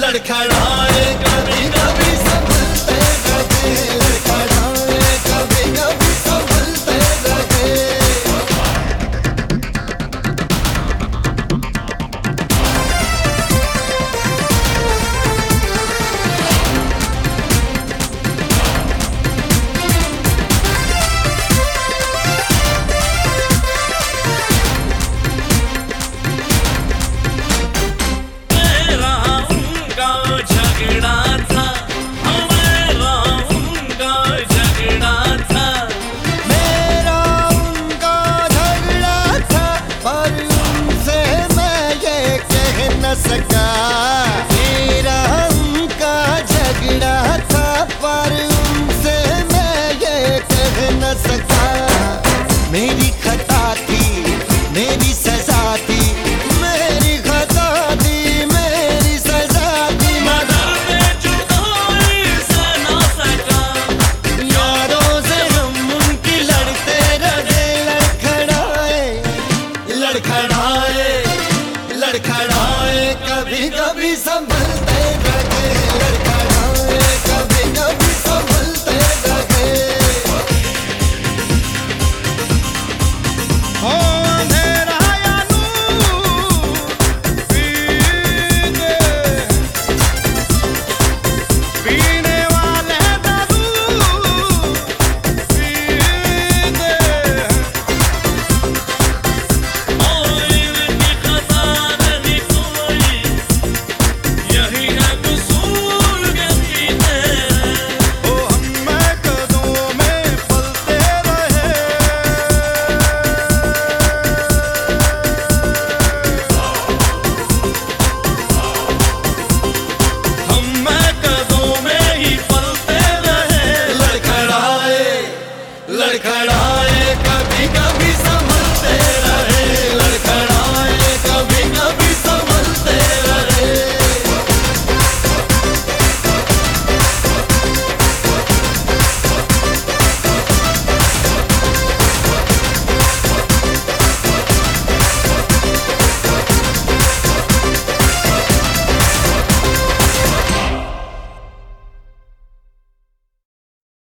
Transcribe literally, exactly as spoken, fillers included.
लड़खड़ाए कभी कभी संभलते रहे, लड़खड़ाए कभी कभी संभलते रहे। सका मेरा उनका झगड़ा था, पर उनसे मैं ये कह न सका। मेरी खता थी, मेरी सजा थी, मेरी खता थी, मेरी सजा थी, मगर मैं जुदाई से न सका। यारों से हम उनकी लड़ते रहे, लड़खड़ाए लड़खड़ाए लड़खड़ाए कभी कभी संभलता